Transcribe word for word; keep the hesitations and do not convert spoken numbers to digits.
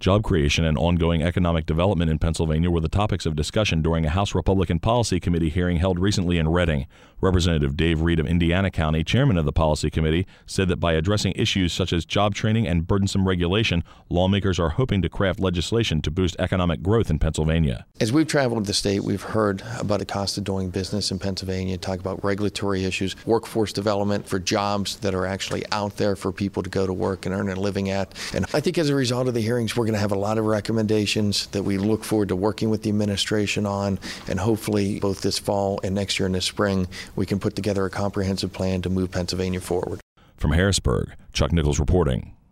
Job creation and ongoing economic development in Pennsylvania were the topics of discussion during a House Republican Policy Committee hearing held recently in Reading. Representative Dave Reed of Indiana County, chairman of the Policy Committee, said that by addressing issues such as job training and burdensome regulation, lawmakers are hoping to craft legislation to boost economic growth in Pennsylvania. As we've traveled the state, we've heard about the cost of doing business in Pennsylvania, talk about regulatory issues, workforce development for jobs that are actually out there for people to go to work and earn a living at. And I think as a result of the hearings, we're going to have a lot of recommendations that we look forward to working with the administration on, and hopefully both this fall and next year in the spring, we can put together a comprehensive plan to move Pennsylvania forward. From Harrisburg, Chuck Nichols reporting.